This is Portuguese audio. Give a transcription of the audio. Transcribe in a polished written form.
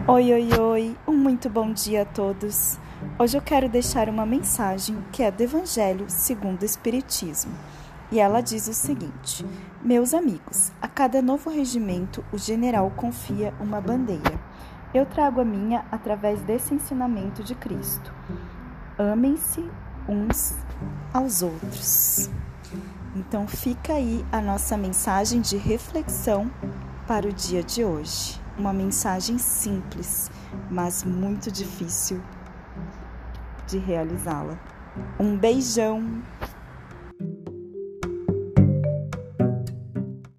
Oi, oi, oi, um muito bom dia a todos. Hoje eu quero deixar uma mensagem que é do Evangelho segundo o Espiritismo. E ela diz o seguinte: Meus amigos, a cada novo regimento o general confia uma bandeira. Eu trago a minha através desse ensinamento de Cristo. Amem-se uns aos outros. Então fica aí a nossa mensagem de reflexão para o dia de hoje. Uma mensagem simples, mas muito difícil de realizá-la. Um beijão!